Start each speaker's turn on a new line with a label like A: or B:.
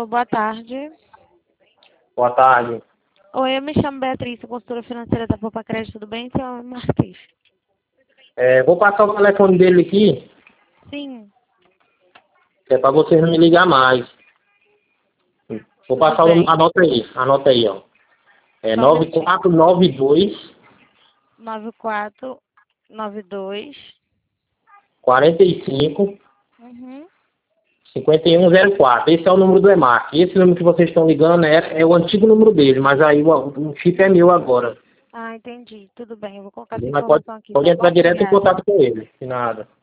A: Alô, boa tarde.
B: Boa tarde.
A: Oi, eu me chamo Beatriz, sou consultora financeira da Poupa Crédito, tudo bem? Então, Marquês.
B: Vou passar o telefone dele aqui,
A: Sim,
B: que é para vocês não me ligar mais. Vou
A: tudo
B: passar
A: bem.
B: anota aí, ó. É
A: Só um minutinho.
B: 9492
A: 9492.
B: 45
A: Uhum.
B: 5104. Esse é o número do EMAC. Esse número que vocês estão ligando é o antigo número dele, mas aí o chip é meu agora.
A: Ah, entendi. Tudo bem, eu vou colocar essa
B: Mas pode,
A: informação aqui,
B: pode
A: tá
B: entrar
A: bom?
B: direto em
A: Obrigada.
B: contato com ele. De nada.